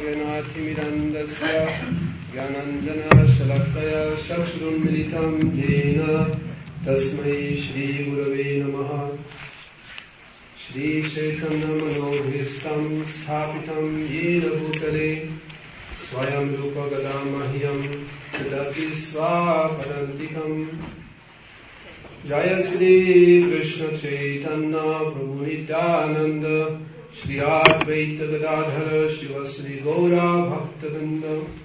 ज्ञानातिमिरन्दस्य ज्ञानञ्जना शलाकया चक्षुरुन्मिलितं येन तस्मै श्रीगुरवे नमः। श्रीचैतन्यमनोभीष्टं स्थापितं येन भूतले स्वयं रूपगदा मह्यं ददाति स्वापदान्तिकम्। जय श्री कृष्ण चैतन्य प्रभु नित्यानंद श्री अद्वैत गदाधर शिव श्री गौरा भक्तवृंद।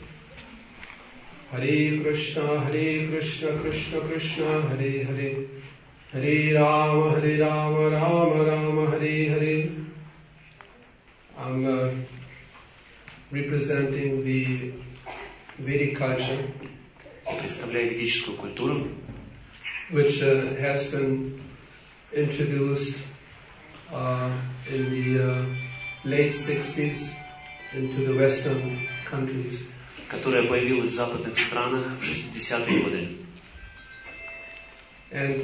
हरे कृष्ण कृष्ण कृष्ण हरे हरे, हरे Ram Ram Ram Hare Hare. I'm representing the Vedic culture, представляю ведическую культуру, which has been introduced in the late 60s into the Western countries, которая появилась в западных странах в 60-е годы. And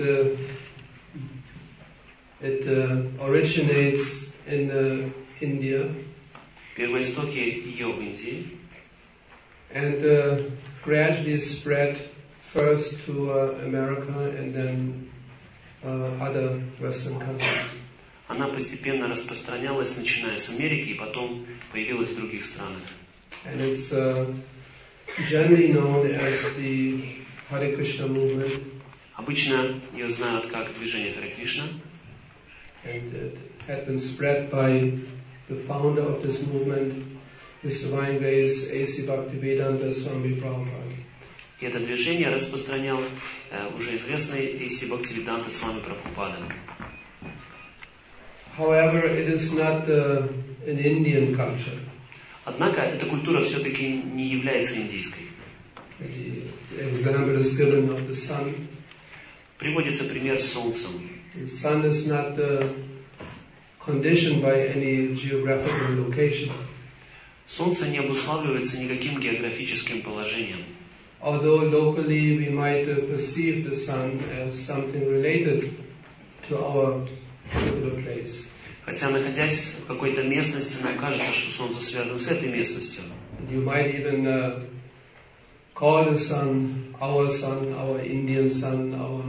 it originates in India. Первоистоки ее в Индии. And gradually spread first to America and then other Western countries. Она постепенно распространялась, начиная с Америки, и потом появилась в других странах. And it's generally known as the Hare Krishna movement. Обычно ее знают как движение Харе Кришна. And it had been spread by the founder of this movement, His Divine Grace A.C. Bhaktivedanta Swami Prabhupada. И это движение распространял уже известный A.C. Bhaktivedanta Swami Prabhupada. However, it is not an Indian culture. Однако эта культура все-таки не является индийской. The example is given of the sun. Приводится пример с солнцем. The sun is not conditioned by any geographical location. Солнце не обуславливается никаким географическим положением. Although locally we might perceive the sun as something related to our particular place. Хотя, находясь в какой-то местности, нам кажется, что Солнце связано с этой местностью. You might even call the sun, our Indian sun, our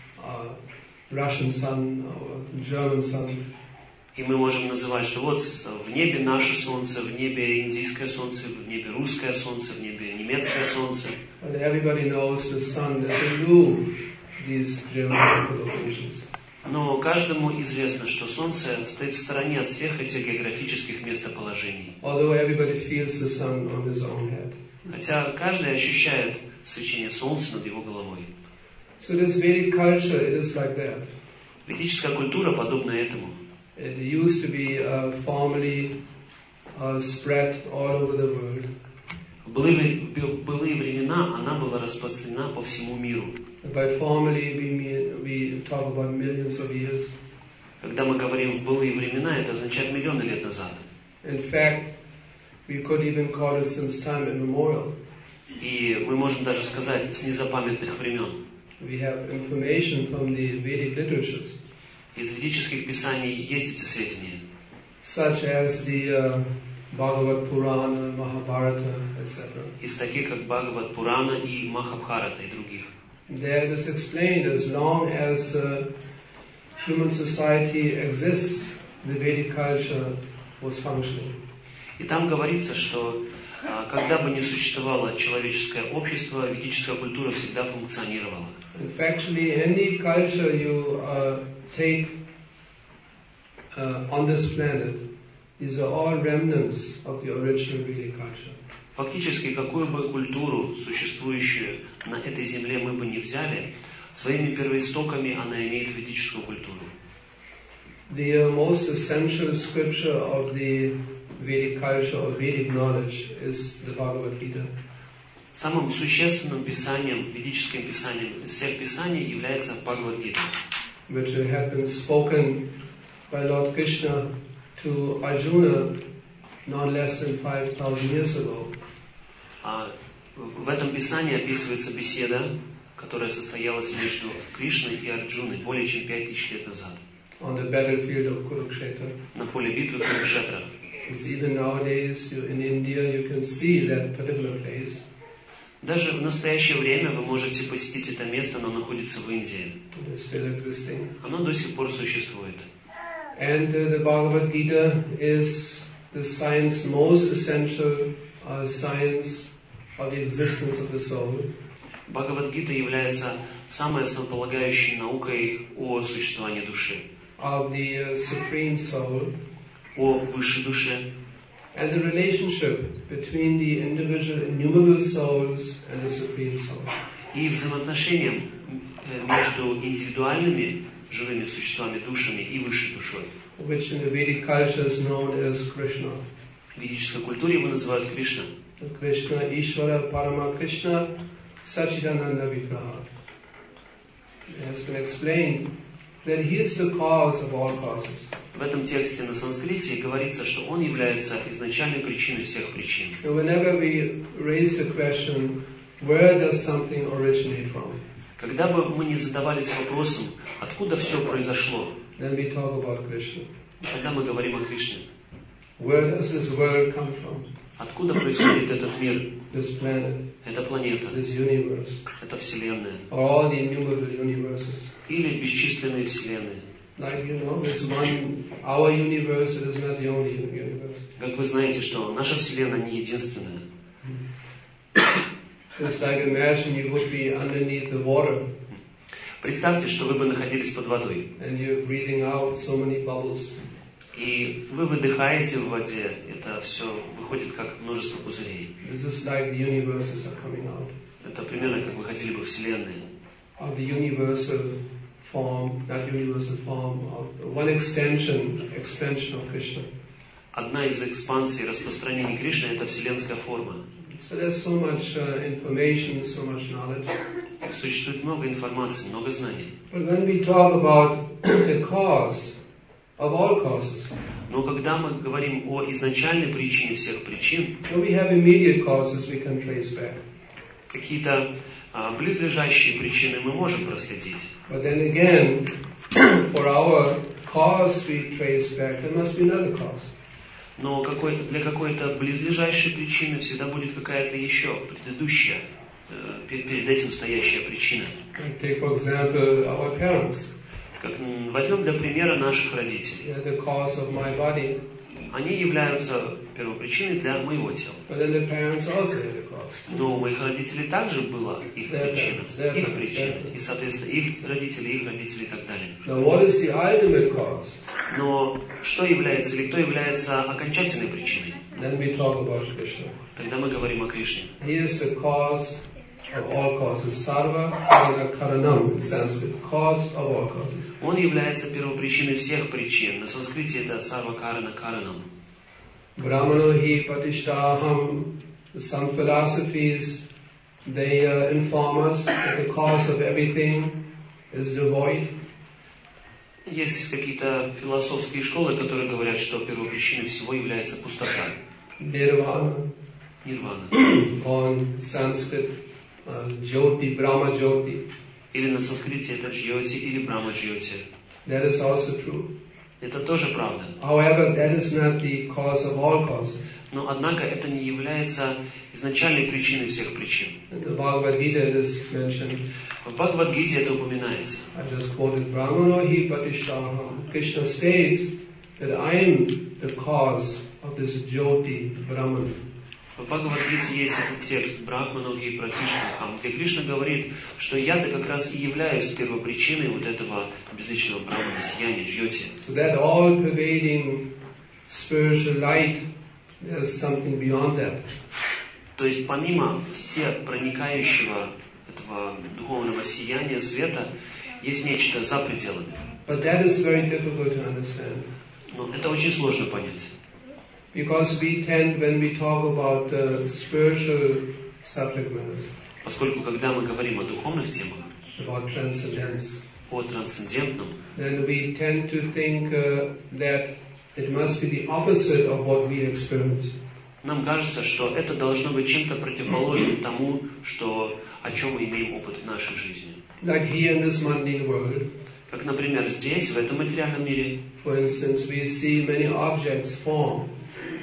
Russian sun, our German sun. И мы можем называть, что вот в небе наше Солнце, в небе индийское Солнце, в небе русское Солнце, в небе немецкое Солнце. But everybody knows the sun doesn't do these geographical locations. Но каждому известно, что Солнце стоит в стороне от всех этих географических местоположений. Although everybody feels the sun on his own head. Хотя каждый ощущает свечение Солнца над его головой. So this Vedic culture, it is like that. Ведическая культура подобна этому. It used to be formally spread all over the world. В былые времена она была распространена по всему миру. By formally we talk about millions of years. Когда мы говорим в былые времена, это означает миллионы лет назад. In fact, we could even call it since time immemorial. И мы можем даже сказать с незапамятных времен. We have information from the Vedic literatures. Из ведических писаний есть эти сведения. Such as the Bhagavad Purana, Mahabharata, etc. Из таких как Бхагават Пурана и Махабхарата и других. There it is explained as long as human society exists, the Vedic culture was functioning. И там говорится, что когда бы ни существовало человеческое общество, ведическая культура всегда функционировала. And factually, any culture you take on this planet, these are all remnants of the original Vedic culture. Фактически, какую бы культуру, существующую на этой земле, мы бы не взяли, своими первоистоками она имеет ведическую культуру. The most essential scripture of the Vedic culture or Vedic knowledge is the Bhagavad Gita. Самым существенным писанием, ведическим писанием из всех писаний является Бхагавад-гита, which had been spoken by Lord Krishna to Arjuna not less than 5,000 years ago. В этом писании описывается беседа, которая состоялась между Кришной и Арджуной более чем 5000 лет назад. On the battlefield of Kurukshetra. На поле битвы Курукшетра. Because even nowadays in India you can see that particular place. Даже в настоящее время вы можете посетить это место, оно находится в Индии. It is still existing. Оно до сих пор существует. And the Bhagavad Gita is the science most essential science of the existence of the soul. Бхагавад-гита является самой основополагающей наукой о существовании души, Of the Supreme Soul. о высшей душе. And the relationship between the individual innumerable souls and the Supreme Soul. И взаимоотношениям между индивидуальными живыми существами, душами и высшей душой. Which in the Vedic culture is known as Krishna. В ведической культуре его называют Кришна. Krishna, Ishvara, Parama Krishna, Sachidananda Vigraha. It has been explained that he is the cause of all causes. В этом тексте на санскрите говорится, что он является изначальной причиной всех причин. So whenever we raise the question, where does something originate from? Когда бы мы не задавались вопросом, откуда все произошло, Then we talk about Krishna. тогда мы говорим о Кришне. Where does this world come from? Откуда происходит этот мир, This planet, эта планета, this universe, эта Вселенная, or all the innumerable universes. или бесчисленные Вселенные. Like, this one, our universe, it is not the only universe. Как вы знаете, что наша Вселенная не единственная. It's like imagine you would be underneath the water Представьте, что вы бы находились под водой, and you're breathing out so many bubbles. и вы выдыхаете в воде, это все выходит как множество пузырей. This is like the universes are coming out. Это примерно как выходили бы Вселенные. Of the universal form, not universal form, of one extension of Krishna. Одна из экспансий, распространений Кришны — это вселенская форма. So there's so much information, so much knowledge. Существует много информации, много знаний. But when we talk about the cause of all causes, Но когда мы говорим о изначальной причине всех причин, we have immediate causes we can trace back. какие-то близлежащие причины мы можем проследить. But then again, for our cause we trace back, there must be another cause. Но для какой-то близлежащей причины всегда будет какая-то еще предыдущая, перед этим стоящая причина. Take, for example, our parents. Возьмем для примера наших родителей. They're the cause of my body. Они являются первопричиной для моего тела. But then the parents also have the cause. Но у моих родителей также была их причина, и, соответственно, их родители и так далее. Now, what is the ultimate cause? Но что является, или кто является окончательной причиной? Then we talk about Krishna. Тогда мы говорим о Кришне. He is the cause of all causes. Sarva karana karanam in Sanskrit. Cause of all causes. Он является первопричиной всех причин. На санскрите это сарва карана каранам. Brahmano hi patishtaham. Some philosophies, they inform us that the cause of everything is the void. Есть какие-то философские школы, которые говорят, что первопричиной всего является пустота. Nirvana. Нирвана. On Sanskrit, Jyoti, Brahma Jyoti. Или на санскрите это джьоти или брахма джьоти. That is also true. Это тоже правда. However, that is not the cause of all causes. Но, однако, это не является изначальной причиной всех причин. In the Bhagavad Gita it is mentioned. В Бхагавад-гите это упоминается. I just quoted Brahmano hi patishtaham. Krishna states that I am the cause of this Jyoti Brahman. В Бхагавад-гите есть этот текст Брахману и Пратишнахам, где Кришна говорит, что я-то как раз и являюсь первопричиной вот этого безличного Брахмана, сияния, джьоти. So that all-pervading spiritual light, there's something beyond that. То есть помимо всепроникающего этого духовного сияния, света, есть нечто за пределами. But that is very difficult to understand. Но это очень сложно понять. Because we tend, when we talk about spiritual subject matters, Поскольку когда мы говорим о духовных темах, about transcendence, о трансцендентном, then we tend to think that it must be the opposite of what we experience. нам кажется, что это должно быть чем-то противоположным тому, о чем мы имеем опыт в нашей жизни. Like here in this mundane world, Как, например, здесь, в этом материальном мире, for instance, we see many objects form.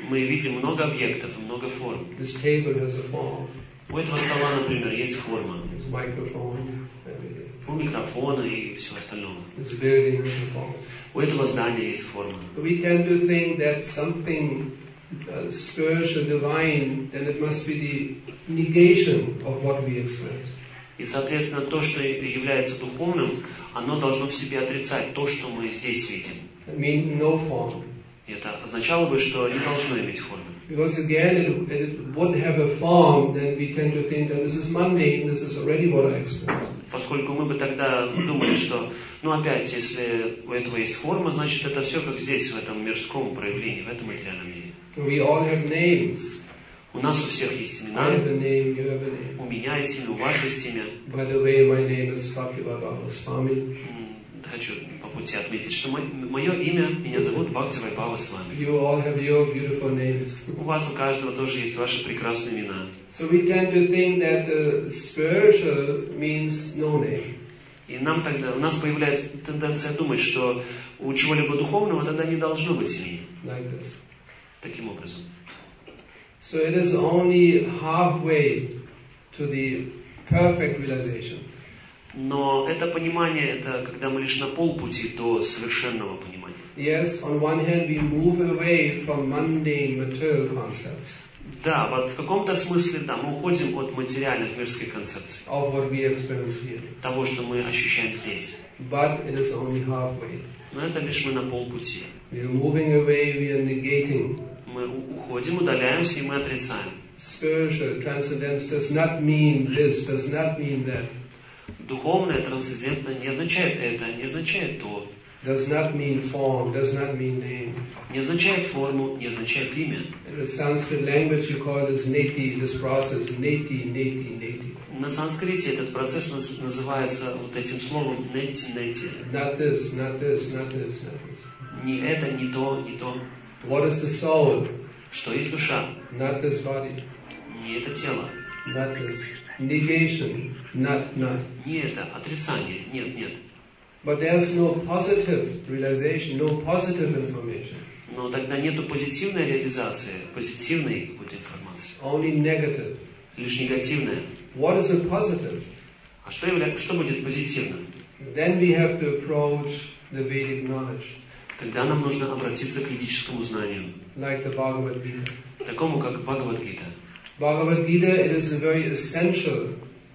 мы видим много объектов и много форм. This table has a form. У этого стола, например, есть форма. This microphone, everything. У микрофона и всего остального. This building has a form. У этого здания есть форма. We tend to think that something spiritual, divine, then it must be the negation of what we experience. И, соответственно, то, что является духовным, оно должно в себе отрицать то, что мы здесь видим. I mean, no form. И это означало бы, что не должно иметь формы. Because again, it would have a form, then we tend to think that this is mundane, this is already what I experience. Поскольку мы бы тогда думали, что, опять, если у этого есть форма, значит, это все как здесь, в этом мирском проявлении, в этом материальном мире. We all have names. У нас у всех есть I имена. have a name, you have a name. У меня есть имя, у вас есть имя. By the way, my name is Bhaktivinoda Swami. Хочу по пути отметить, что мое имя, меня зовут Бхакти Вайбхава Свами. You all have your beautiful names. У вас, у каждого тоже есть ваши прекрасные имена. So we tend to think that the spiritual means no name. И нам тогда, у нас появляется тенденция думать, что у чего-либо духовного тогда не должно быть имени. Like this. Таким образом. So it is only halfway to the perfect realization. Но это понимание, это когда мы лишь на полпути до совершенного понимания. Yes, on one hand we move away from mundane material concepts. Да, вот в каком-то смысле, да, мы уходим от материальных мирских концепций. Of what we experience here. Того, что мы ощущаем здесь. But it is only halfway. Но это лишь мы на полпути. We are moving away, we are negating. Мы уходим, удаляемся и мы отрицаем. Spiritual transcendence does not mean this, does not mean that. Духовное, трансцендентное не означает это, не означает то. Does not mean form, does not mean name. Не означает форму, не означает имя. In the Sanskrit language you call this neti, this process, neti, neti, neti. На санскрите этот процесс называется вот этим словом нети-нети. Not this, not this, not this, not this. Не это, не то, не то. What is the soul? Что есть душа? Not this body. Не это тело. Not this. Negation. Not. Не это, отрицание. Нет, нет. But there's no positive realization, no positive information. Но тогда нету позитивной реализации, позитивной какой-то информации. Only negative. Лишь негативная. What is a positive? А что будет позитивным? Then we have to approach the Vedic knowledge. Тогда нам нужно обратиться к ведическому знанию. Like the Bhagavad Gita. Такому, как Бхагавад-гита. Bhagavad Gita, it is a very essential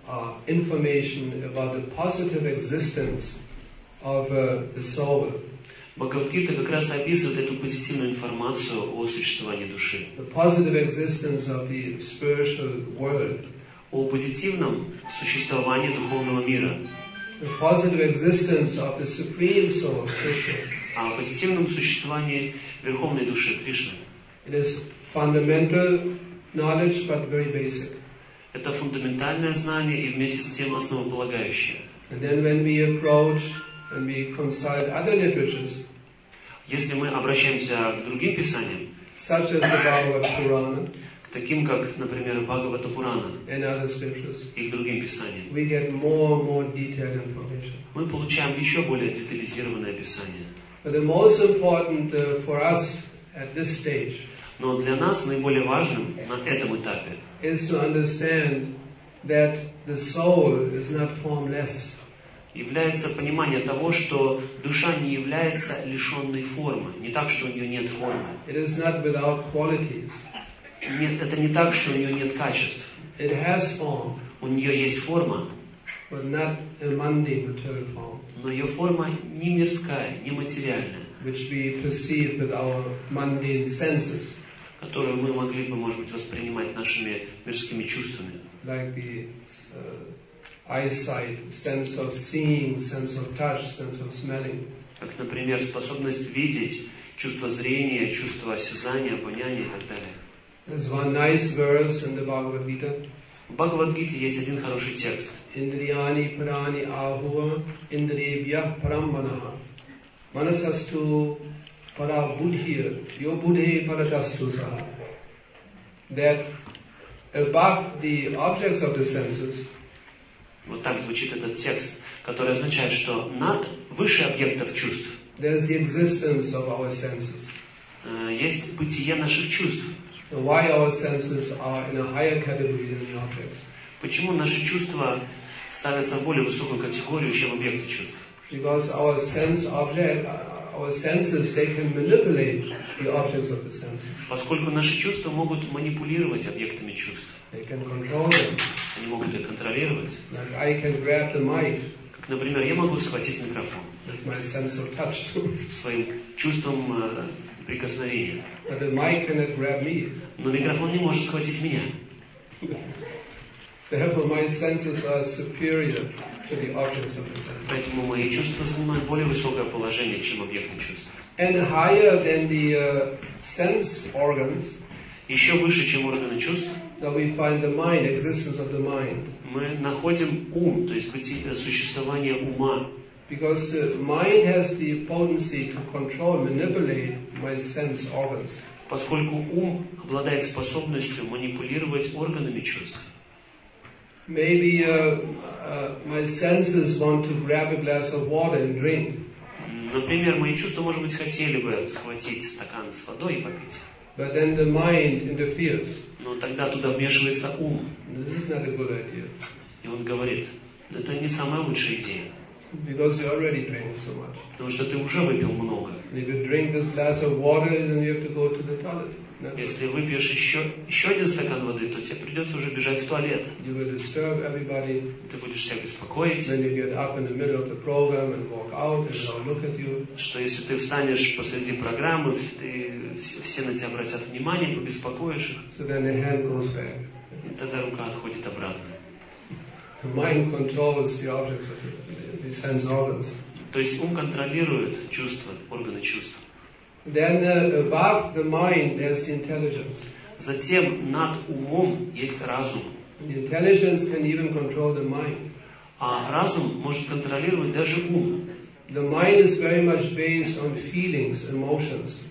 information about the positive existence of the soul. Бхагавад-гита как раз описывает эту позитивную информацию о существовании души. The positive existence of the spiritual world. О позитивном существовании духовного мира. The positive existence of the supreme soul, Krishna. О позитивном существовании верховной души Кришны. It is fundamental knowledge, but very basic. Это фундаментальное знание и вместе с тем основополагающее. And then when we approach and we consult other literatures, если мы обращаемся к другим писаниям, such as the Bhagavad Purana, к таким как, например, Бхагавата Пурана and other scriptures, и к другим писаниям, we get more detailed information. мы получаем еще более детализированное описание. But the most important for us at this stage Но для нас наиболее важным на этом этапе is to understand that the soul is not formless. Является понимание того, что душа не является лишенной формы. Не так, что у нее нет формы. It is not without qualities. Нет, это не так, что у нее нет качеств. It has form, У нее есть форма, but not a mundane material form, но ее форма не мирская, не материальная, which we perceive with our mundane senses, которую мы могли бы, может быть, воспринимать нашими мирскими чувствами. like the eyesight, sense of seeing, sense of touch, sense of smelling. Как, например, способность видеть, чувство зрения, чувство осязания, обоняния и так далее. There's one nice verse in the Bhagavad Gita. В Бхагавад-гите есть один хороший текст. Indriyani prani ahuva indriyabhyah paramanaha manasastu para buddhir yo buddhe paradastu saha. That above the objects of the senses, Вот так звучит этот текст, который означает, что над, выше объектов чувств, there's the existence of our senses. есть бытие наших чувств. So why our senses are in a higher category than the objects? Почему наши чувства ставятся в более высокую категорию, чем объекты чувств? Because our senses, they can manipulate the objects of the senses. Поскольку наши чувства могут манипулировать объектами чувств. They can control them. Они могут их контролировать. Like I can grab the mic. Как, например, я могу схватить микрофон With my sense of touch. своим чувством прикосновения. But the mic cannot grab me. Но микрофон не может схватить меня. Therefore my senses are superior to the objects of the senses. Поэтому мои чувства занимают более высокое положение, чем объекты чувств. And higher than the sense organs, Еще выше, чем органы чувств, now we find the mind, existence of the mind. мы находим ум, то есть существование ума. Because the mind has the potency to control, manipulate my sense organs. Поскольку ум обладает способностью манипулировать органами чувств. Maybe my senses want to grab a glass of water and drink. Например, мои чувства, может быть, хотели бы схватить стакан с водой и попить. But then the mind interferes. Но тогда туда вмешивается ум. This is not a good idea. И он говорит, это не самая лучшая идея. Because you already drank so much. Потому что ты уже выпил много. If you drink this glass of water, then you have to go to the toilet. Если выпьешь еще один стакан воды, то тебе придется уже бежать в туалет. You will disturb everybody. Ты будешь всех беспокоить. Then you get up in the middle of the program and walk out, and they'll look at you. Что если ты встанешь посреди программы, все на тебя обратят внимание, побеспокоишь их. So then the hand goes back. И тогда рука отходит обратно. The mind controls the objects of the sense organs. То есть ум контролирует чувства, органы чувств. Then above the mind there's the intelligence. Затем над умом есть разум. The intelligence can even control the mind. А разум может контролировать даже ум. The mind is very much based on feelings, emotions.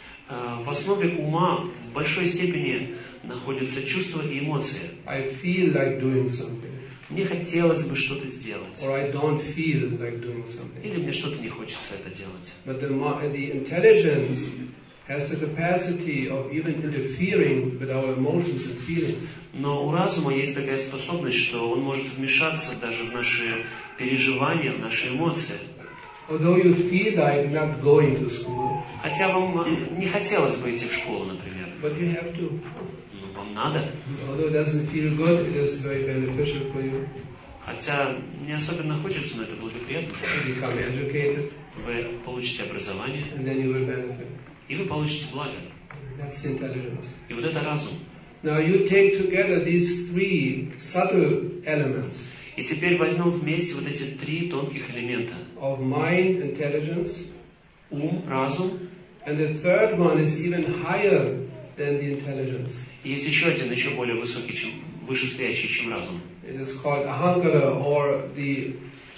В основе ума в большой степени находятся чувства и эмоции. I feel like doing something. Мне хотелось бы что-то сделать. Or I don't feel like doing something. Или мне что-то не хочется это делать. But the intelligence has the capacity of even interfering with our emotions and feelings. Но у разума есть такая способность, что он может вмешаться даже в наши переживания, в наши эмоции. Although you feel like not going to school, хотя вам не хотелось бы идти в школу, например. But you have to. Ну, вам надо. Although it doesn't feel good, it is very beneficial for you. Хотя не особенно хочется, но это благоприятно. You become educated. Вы получите образование. And then you will benefit. И вы получите благо. That's intelligence. И вот это разум. Now you take together these three subtle elements. И теперь возьмем вместе вот эти три тонких элемента. Of mind, intelligence. Ум, разум. And the third one is even higher than the intelligence. И есть еще один, еще более высокий, чем вышестоящий, чем разум. It is called ahankara, or the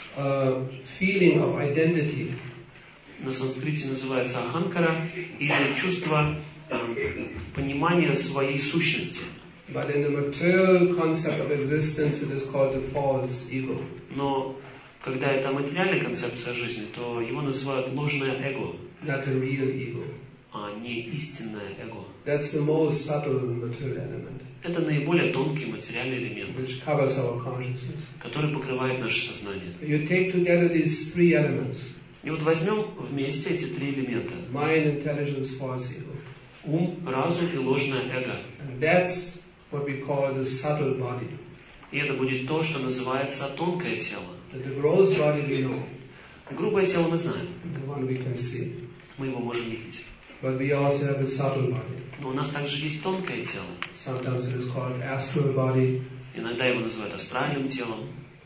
feeling of identity. На санскрите называется аханкара, или чувство понимания своей сущности. But in the material concept of existence, it is called the false ego. Но когда это материальная концепция жизни, то его называют ложное эго. Not the real ego. А не истинное эго. That's the most subtle material element. Это наиболее тонкий материальный элемент, which covers our consciousness. который покрывает наше сознание. You take together these three elements. И вот возьмем вместе эти три элемента. Mind, intelligence, false ego. Ум, разум и ложное эго. And that's what we call the subtle body. И это будет то, что называется тонкое тело. The gross body we know. Грубое тело мы знаем. The one we can see. Мы его можем видеть. But we also have a subtle body. Но у нас также есть тонкое тело. Sometimes it is called astral body. Иногда его называют астральным телом.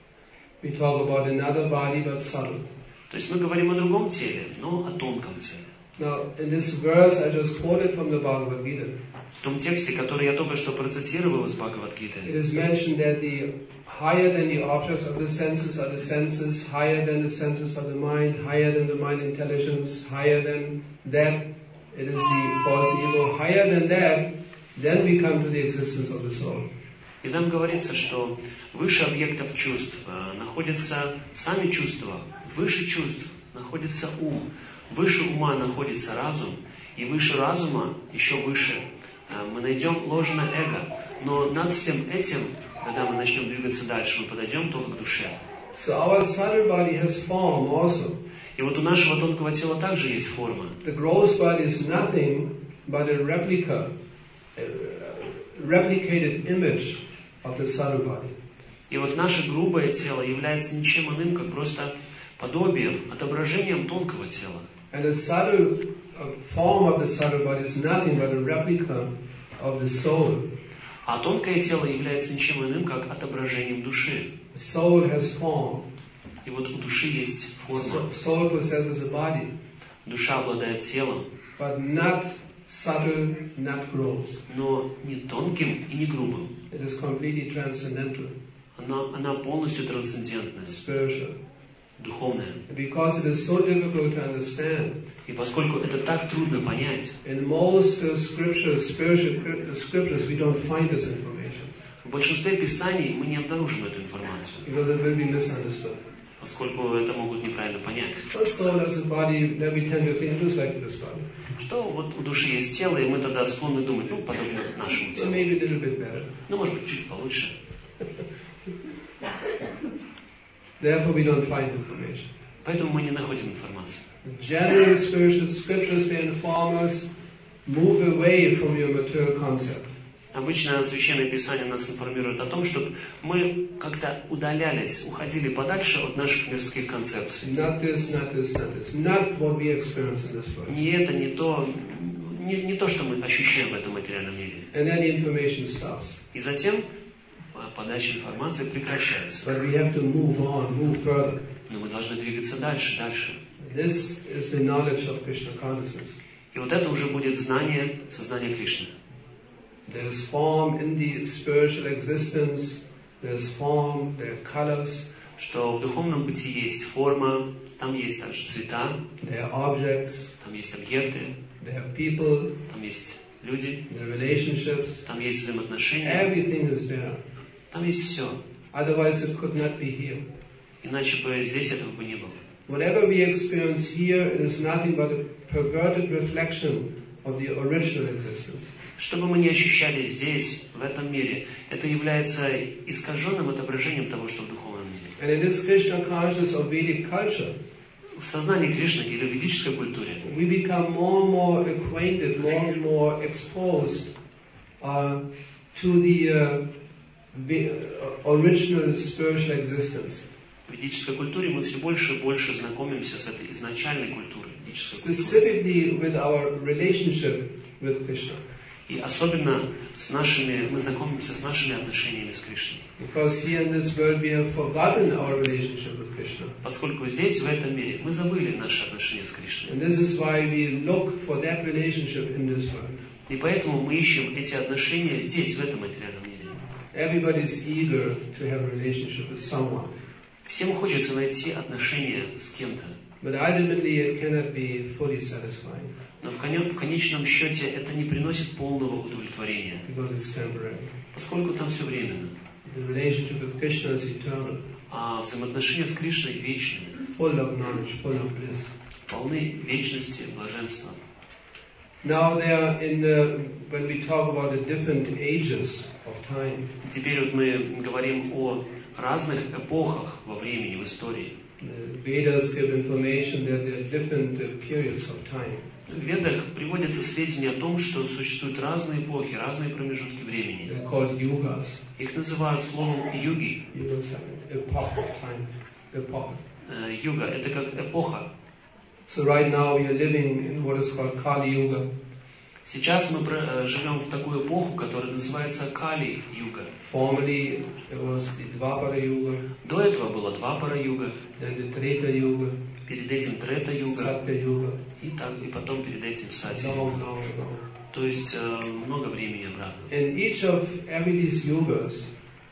We talk about another body, but subtle. То есть мы говорим о другом теле, но о тонком теле. Now, in this verse I just quoted from the Bhagavad Gita, В том тексте, который я только что процитировал из Бхагавад-гиты, it is mentioned that the higher than the objects of the senses are the senses, higher than the senses of the mind, higher than the mind intelligence, higher than that, it is the false ego, higher than that, then we come to the existence of the soul. И там говорится, что выше объектов чувств находятся сами чувства, выше чувств находится ум, выше ума находится разум, и выше разума, еще выше, мы найдем ложное эго. Но над всем этим, когда мы начнем двигаться дальше, мы подойдем только к душе. So our subtle body has form also. И вот у нашего тонкого тела также есть форма. The gross body is nothing but a replica, a replicated image of the subtle body. И вот наше грубое тело является ничем иным, как просто подобием, отображением тонкого тела. And the subtle form of the subtle body is nothing but a replica of the soul. А тонкое тело является ничем иным, как отображением души. The soul has form. И вот у души есть форма. Soul possesses a body. Душа обладает телом. But not subtle, not gross. Но не тонким и не грубым. It is completely transcendental. Она полностью трансцендентная. Spiritual. Духовная. Because it is so difficult to understand. И поскольку это так трудно понять, In most scriptures, spiritual scriptures, we don't find this information. в большинстве писаний мы не обнаружим эту информацию, Because it will be misunderstood. поскольку это могут неправильно понять. The soul has a body that we tend to think just like this body. Что вот у души есть тело, и мы тогда склонны думать, подобно нашему So телу. maybe a little bit better. Может быть, чуть получше. Therefore, we don't find information. Поэтому мы не находим информацию. Generally, spiritual scriptures, they inform us, move away from your material concept. Обычно Священное Писание нас информирует о том, чтобы мы как-то удалялись, уходили подальше от наших мирских концепций. Not this, not this, not this. Not what we experience in this world. Не это, не то, не то, что мы ощущаем в этом материальном мире. And then the information stops. И затем подача информации прекращается. But we have to move on, move further. Но мы должны двигаться дальше, дальше. This is the knowledge of Krishna consciousness. И вот это уже будет знание, сознание Кришны. There is form in the spiritual existence. There is form, there are colors. Что в духовном бытии есть форма, там есть также цвета, There are objects. там есть объекты, There are people. там есть люди, There are relationships. там есть взаимоотношения, Everything is there. там есть все. Otherwise, it could not be here. Иначе бы здесь этого бы не было. Whatever we experience here, it is nothing but a perverted reflection of the original existence. Что бы мы ни ощущали здесь, в этом мире, это является искаженным отображением того, что в духовном мире. And in this Krishna conscious or Vedic culture, В сознании Кришны или в ведической культуре we become more and more acquainted, more and more exposed to the original spiritual existence. в ведической культуре мы все больше и больше знакомимся с этой изначальной культурой, ведической культурой. Specifically with our relationship with Krishna. И особенно мы знакомимся с нашими отношениями с Кришной. Because here in this world we have forgotten our relationship with Krishna. Поскольку здесь, в этом мире, мы забыли наши отношения с Кришной. And this is why we look for that relationship in this world. И поэтому мы ищем эти отношения здесь, в этом материальном мире. Everybody is eager to have a relationship with someone. Всем хочется найти отношения с кем-то. But ultimately it cannot be fully satisfying. Но в конечном счете это не приносит полного удовлетворения. Because it's temporary. Поскольку там все временно. The relationship with Krishna is eternal. А взаимоотношения с Кришной вечные. Full of knowledge, full of bliss. Полны вечности, блаженства. Now when we talk about the different ages of time, Теперь вот мы говорим о разных эпохах во времени, в истории. the Vedas give information that there are different periods of time. В Ведах приводятся сведения о том, что существуют разные эпохи, разные промежутки времени. They're called yugas. Их называют словом юги. Yugas, epoch of time. Epoch. Юга – это как эпоха. So right now we are living in what is called Kali Yuga. Сейчас мы живем в такую эпоху, которая называется Кали-юга. Formerly there was the Dvapara Yuga, До этого было Двапара-юга, then the Treta Yuga, перед этим Трета-юга, Satya Yuga, и потом перед этим long, Сатья-юга. long ago. То есть много времени обратно. In each of every these yugas,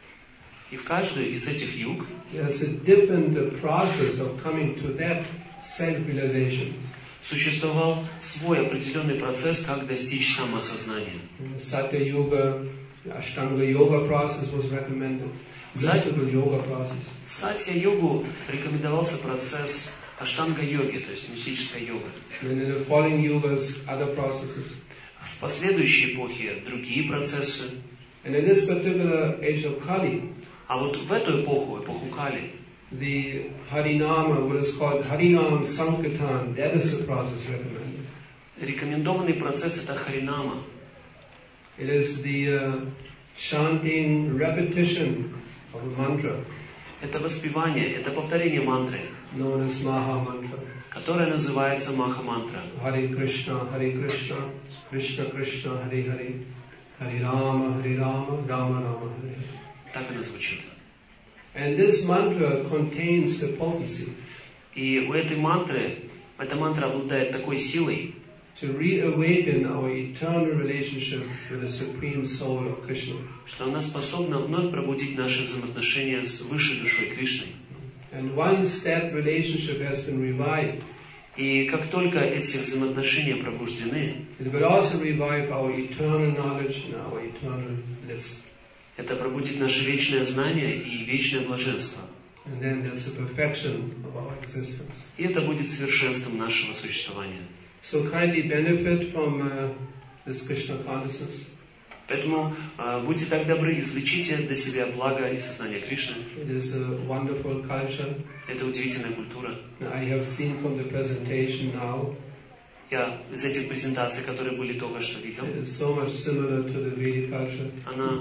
И в каждой из этих юг there's a different process of coming to that self-realization. существовал свой определенный процесс, как достичь самоосознания. In the Satya Yuga, the Ashtanga Yoga process was recommended. Mystical yoga process. В Сатья-югу рекомендовался процесс аштанга-йоги, то есть мистическая йога. And in the following yugas, other processes. В последующей эпохе другие процессы. And in this particular age of Kali, А вот в эту эпоху, эпоху Кали, the Harinama, what is called Harinam Sankirtan, that is the process recommended. рекомендованный процесс это харинама. It is the chanting, repetition of a mantra, Это воспевание, это повторение мантры, known as Maha Mantra. которая называется Маха-мантра. Hare Krishna, Krishna Krishna, Hare Hare, Hare Rama, Rama Rama, Hare Hare. Так она звучит. And this mantra contains the potency И у этой мантры, эта мантра обладает такой силой, to reawaken our eternal relationship with the Supreme Soul of Krishna. что она способна вновь пробудить наши взаимоотношения с высшей душой Кришной. And once that relationship has been revived, И как только эти взаимоотношения пробуждены, it will also revive our eternal knowledge and our eternal bliss. это пробудит наше вечное знание и вечное блаженство. And then there's the perfection of our existence. И это будет совершенством нашего существования. So kindly benefit from this Krishna consciousness. Поэтому будьте так добры, извлечите для себя благо и сознание Кришны. It is a wonderful culture. Это удивительная культура. I have seen from the presentation now, Я из этих презентаций, которые были только что видел, it is so much similar to the Vedic culture. она,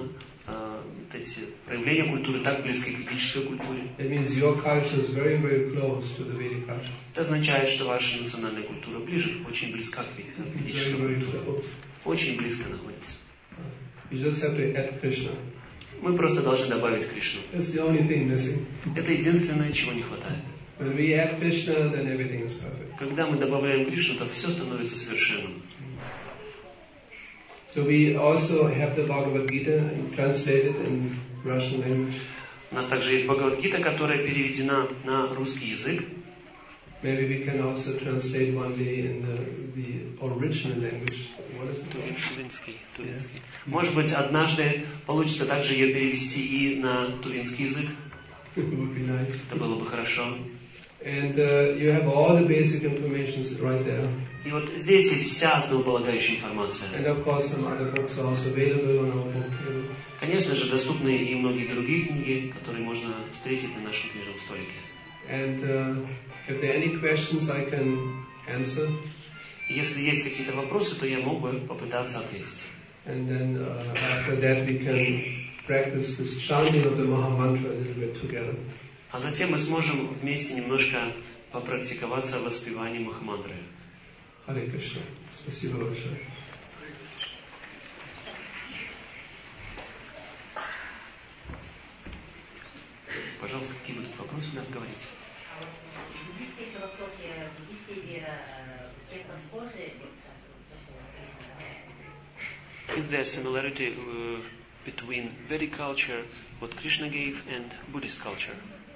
эти проявления культуры так близки к ведической культуре. It means your culture is very, very close to the Vedic culture. Это означает, что ваша национальная культура ближе, очень близка к ведической Very, very культуре. close. Очень близко находится. You just have to add Krishna. Мы просто должны добавить Кришну. That's the only thing missing. Это единственное, чего не хватает. When we add Krishna, then everything is perfect. Когда мы добавляем Кришну, то все становится совершенным. So we also have the Bhagavad Gita translated in Russian language. У нас также есть Бхагавад-гита, которая переведена на русский язык. Maybe we can also translate one day in the original language. What is it? Тувинский. Может быть, однажды получится также ее перевести и на тувинский язык. It would be nice. Это было бы хорошо. And you have all the basic information right there. И вот здесь есть вся основополагающая информация. And of course some other books are also available on our book table. Конечно же, доступны и многие другие книги, которые можно встретить на нашем книжном столике. And if there are any questions, I can answer. Если есть какие-то вопросы, то я мог бы попытаться ответить. And then after that we can practice this chanting of the Maha Mantra a little bit together. А затем мы сможем вместе немножко попрактиковаться в воспевании Махамантры. Hare Krishna. Спасибо большое. Пожалуйста, какие будут вопросы, надо говорить. А вот буддийская философия, буддийская вера, чем-то схожи? Is there similarity between Vedic culture, what Krishna gave, and Buddhist culture?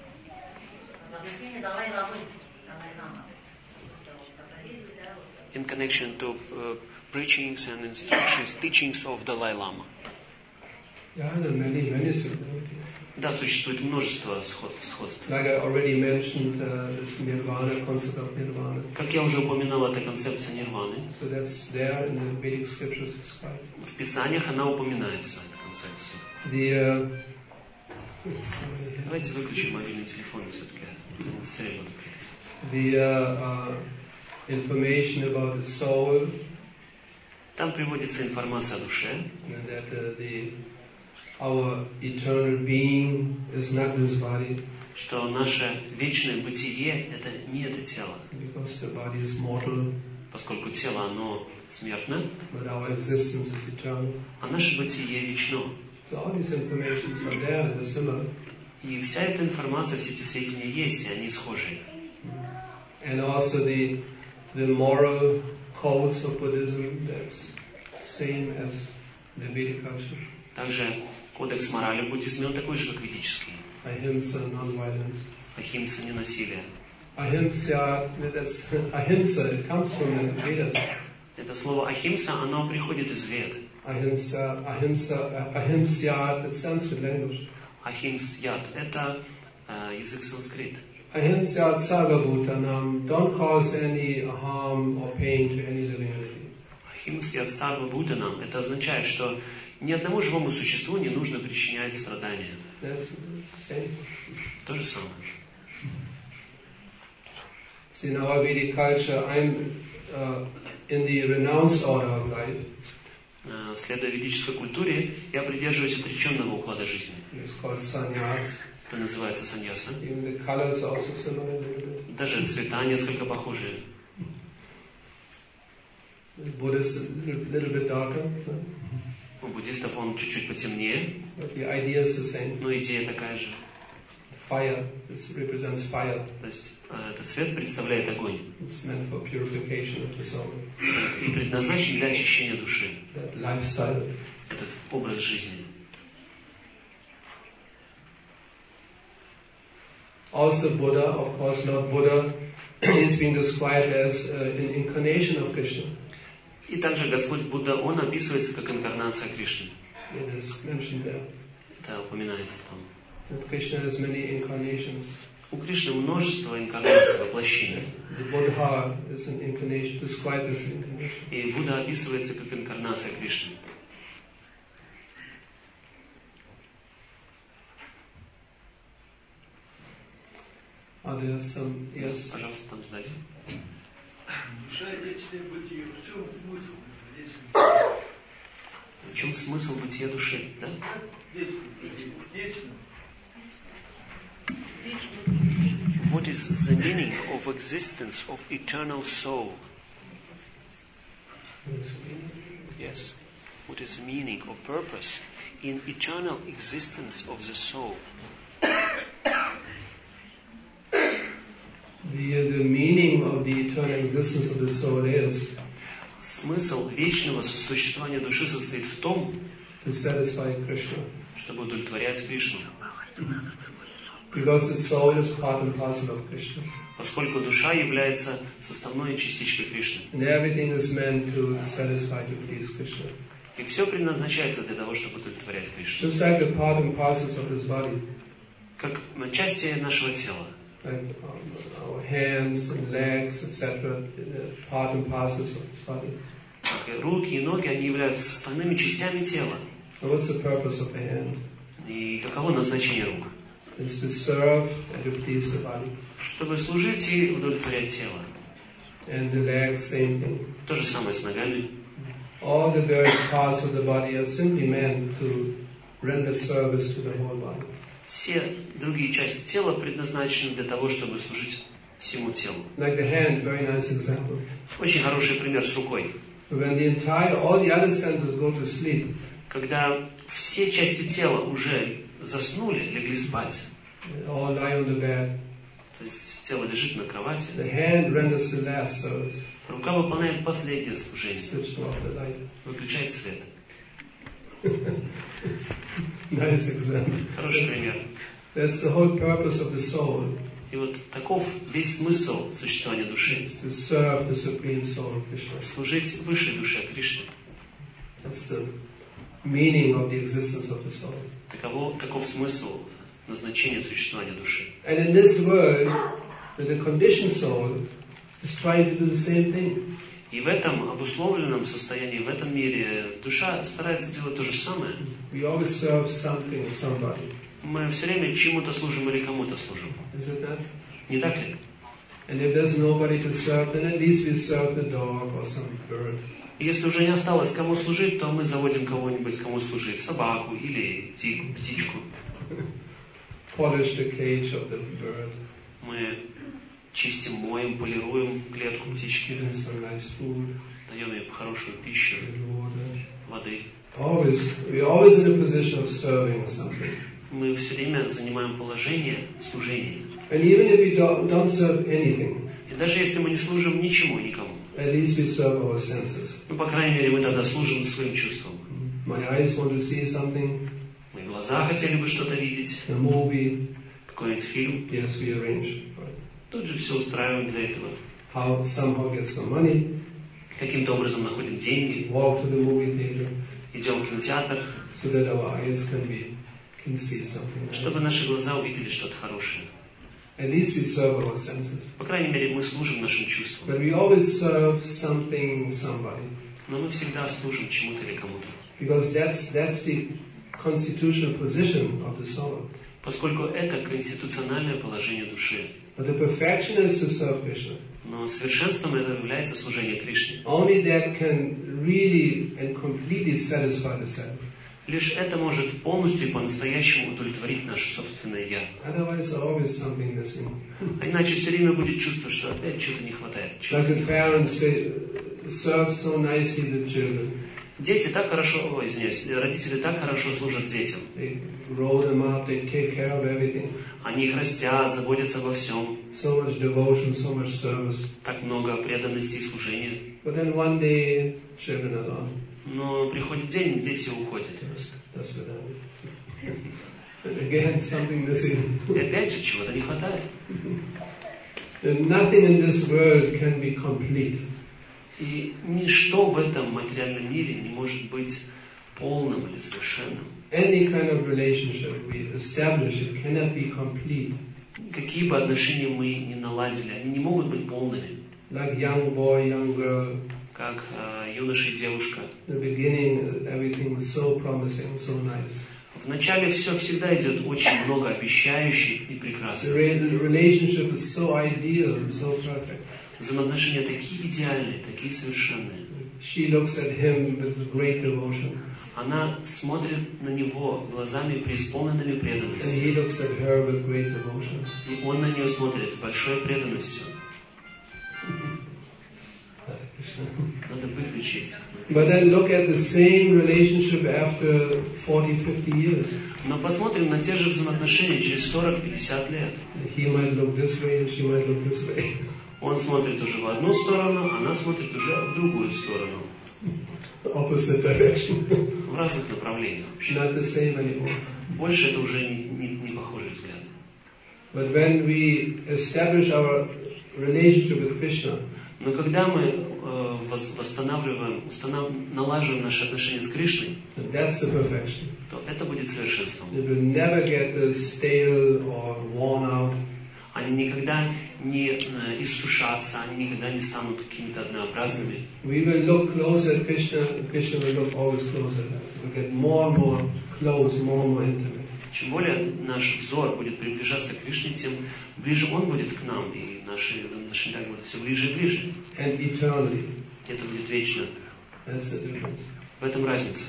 In connection to preachings and instructions, teachings of Dalai Lama. Yeah, there are many similarities. Да, существует множество сходств. Like I already mentioned, this Nirvana, concept of Nirvana. Как я уже упоминал, это концепция нирваны. So that's there in the Vedic scriptures described. В Писаниях она упоминается, эта концепция. Давайте выключим мобильный телефон все-таки. The information about the soul. Там приводится информация о душе. And that our eternal being is not this body. Что наше вечное бытие это не это тело. Because the body is mortal. Поскольку тело оно смертно. But our existence is eternal. А наше бытие вечно. So all these informations are there and they're similar. И вся эта информация, все эти сведения есть, и они схожи. And also the moral codes of Buddhism, that's same as the Vedic culture. Также кодекс морали в буддизме он такой же, как ведический. Ahimsa, non-violence. Ахимса, ненасилие. Ahimsa, it comes from the Vedas. Это слово ахимса, оно приходит из Вед. Ahimsa, the Sanskrit language. Ахимсят – это язык санскрит. ahimsa sarva bhutanam, don't cause any harm or pain to any living entity. Ахимса сарва бхутанам. Это означает, что ни одному живому существу не нужно причинять страдания. That's the same. То же самое. See, in our Vedic culture, I'm in the renounced order of life. Следуя ведической культуре, я придерживаюсь отреченного уклада жизни. It's called sannyas. Это называется саньяса. Even the colors are also similar. Даже цвета несколько похожие. The Buddhists a little bit darker, У буддистов он чуть-чуть потемнее, but the idea is the same. но идея такая же. Fire, this represents fire. То есть этот цвет представляет огонь It's meant for purification of the soul. и предназначен для очищения души. That lifestyle. Этот образ жизни. Also Buddha, of course, Lord Buddha is being described as an incarnation of Krishna. И также Господь Будда, он описывается как инкарнация Кришны. It is mentioned there. Это упоминается там. That Krishna has many incarnations. У Кришны множество инкарнаций, воплощений. The Buddha is an incarnation, described as an incarnation. И Будда описывается как инкарнация Кришны. Are there some, yes? Пожалуйста, там сзади. Душа вечное бытие. В чем смысл вечного? В чем смысл бытия души, да? Вечно. What is the meaning of existence of eternal soul? Yes. What is the meaning or purpose in eternal existence of the soul? The meaning of the eternal existence of the soul is Смысл вечного существования души состоит в том, to satisfy Krishna. чтобы удовлетворять Кришну. Because the soul is part and parcel of Krishna. Поскольку душа является составной частичкой Кришны. And everything is meant to satisfy, to please Krishna. И все предназначается для того, чтобы удовлетворять Кришну. Just like the part and parcels of this body. Как части нашего тела. Like our hands and legs, etc., part and parcels of this body. Руки и ноги, они являются составными частями тела. So what's the purpose of the hand? И каково назначение рук? It's to serve and to please the body. Чтобы служить и удовлетворять тело. And the legs, same thing. То же самое с ногами. All the various parts of the body are simply meant to render service to the whole body. Все другие части тела предназначены для того, чтобы служить всему телу. Like the hand, very nice example. Очень хороший пример с рукой. When all the other senses go to sleep, Когда все части тела уже заснули, легли спать, all lie on the bed, то есть тело лежит на кровати, the hand renders the last service, рука выполняет последнее служение, switch off the light. выключает свет. Nice example. Хороший пример. That's the whole purpose of the soul. И вот таков весь смысл существования души. It's to serve the Supreme Soul, Krishna. Служить высшей душе Кришны. That's the meaning of the existence of the soul. Таков смысл, назначение существования души. And in this world, the conditioned soul is trying to do the same thing. И в этом обусловленном состоянии, в этом мире, душа старается делать то же самое. We always serve something or somebody. Мы все время чему-то служим или кому-то служим. Isn't that? Не так ли? And if there's nobody to serve, then at least we serve the dog or some bird. Если уже не осталось кому служить, то мы заводим кого-нибудь, кому служить. Собаку или птичку. Polish the cage of the bird. Мы чистим, моем, полируем клетку птички. Give him some nice food, Даем ей хорошую пищу, good water. воды. We're always in a position of serving something. Мы все время занимаем положение служения. And even if we don't serve anything, И даже если мы не служим ничему и никому, at least we serve our senses. ну, по крайней мере, мы тогда служим своим чувствам. My eyes want to see something, Мои глаза хотели бы что-то видеть, a movie, какой-нибудь фильм. yes, we arrange for it. Тут же все устраиваем для этого. Somehow get some money, Каким-то образом находим деньги, walk to the movie theater, идем в кинотеатр, so that our eyes can see something nice. чтобы наши глаза увидели что-то хорошее. At least we serve our senses. По крайней мере, мы служим нашим чувствам. But we always serve something, somebody. Но мы всегда служим чему-то или кому-то. Because that's the constitutional position of the soul. Поскольку это конституциональное положение души. But the perfection is to serve Krishna. Но совершенством это является служение Кришне. Only that can really and completely satisfy the self. Лишь это может полностью и по-настоящему удовлетворить наше собственное «я». Otherwise, always something missing. А иначе все время будет чувство, что опять чего-то не хватает. Like the parents, they serve so nicely the children. Дети так хорошо, родители так хорошо служат детям. They grow them up, they take care of everything. Они их растят, заботятся обо всем. So much devotion, so much service. Так много преданности и служения. But then one day, children are gone. Но приходит день, и дети уходят. That's what And again, something missing. И опять же, чего-то не хватает. Nothing in this world can be complete. И ничто в этом материальном мире не может быть полным или совершенным. Any kind of relationship we establish, it cannot be complete. Какие бы отношения мы ни наладили, они не могут быть полными. Like young boy, young girl. Как юноша и девушка. In the beginning, everything was so promising, so nice. Вначале все всегда идет очень много обещающих и прекрасных. The relationship is so ideal and so perfect. Взаимоотношения такие идеальные, такие совершенные. She looks at him with great devotion. Она смотрит на него глазами преисполненными And преданностью. he looks at her with great devotion. И он на нее смотрит с большой преданностью. Надо выключить. But then look at the same relationship after 40-50 years. Но посмотрим на те же взаимоотношения через 40-50 лет. He might look this way and she might look this way. Он смотрит уже в одну сторону, она смотрит уже в другую сторону. Opposite direction. В разных направлениях вообще. Not the same anymore. Больше это уже не похожий взгляд. But when we establish our relationship with Krishna, Но когда мы налаживаем наши отношения с Кришной, that's the perfection. то это будет совершенством. It will never get stale or worn out. Они никогда не иссушатся, они никогда не станут какими-то однообразными. We will look close at Krishna, and Krishna will look always close at us. We'll get more and more close, more and more intimate. Чем более наш взор будет приближаться к Кришне, тем ближе Он будет к нам, и наши отношения так будут все ближе и ближе. And eternally. Это будет вечно. That's the difference. В этом разница.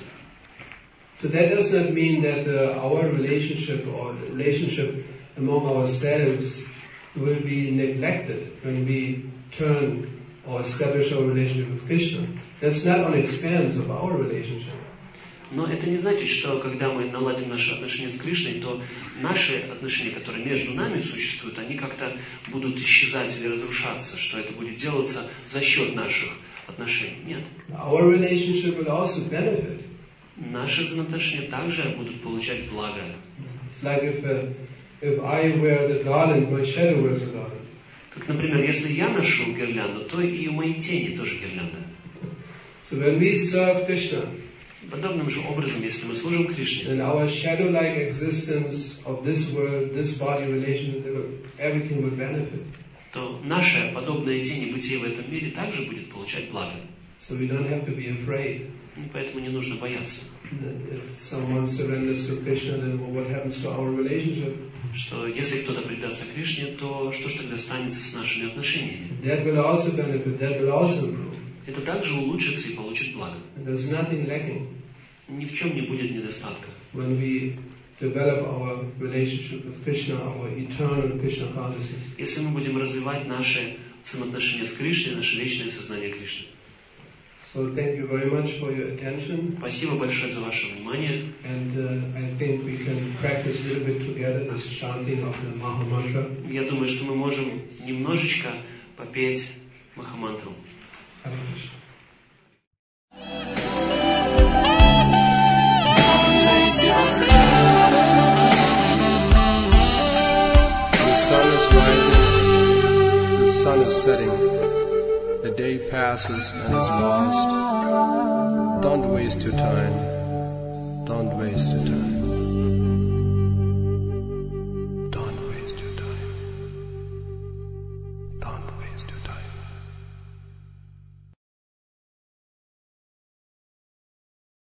So that does not mean that our relationship or the relationship among ourselves will be neglected when we turn or establish our relationship with Krishna. That's not on expense of our relationship. Но это не значит, что когда мы наладим наши отношения с Кришной, то наши отношения, которые между нами существуют, они как-то будут исчезать или разрушаться, что это будет делаться за счет наших отношений. Нет. Our relationship will also benefit. Наши взаимоотношения также будут получать благо. It's like if I wear the garland, my shadow wears the garland. Как, например, если я ношу гирлянду, то и у моей тени тоже гирлянда. So when we serve Krishna, подобным же образом, если мы служим Кришне, and our shadow-like existence of this world, this body relation, everything will benefit. то наше подобное тени бытие в этом мире также будет получать благо. So we don't have to be afraid. И поэтому не нужно бояться. If someone surrenders to Krishna, then what happens to our relationship? Что если кто-то предастся Кришне, то что ж тогда станется с нашими отношениями? That will also benefit, that will also improve. Это также улучшится и получит благо. And there's nothing lacking Ни в чем не будет недостатка. when we develop our relationship with Krishna, our eternal Krishna consciousness. Если мы будем развивать наши взаимоотношения с Кришной, наше вечное сознание Кришны. So thank you very much for your attention. Спасибо большое за ваше внимание. And I think we can practice a little bit together this chanting of the Maha Mantra. Я думаю, что мы можем немножечко попеть Махамантру. Hare Krishna. The sun is rising, the sun is setting, the day passes and is lost. Don't waste your time.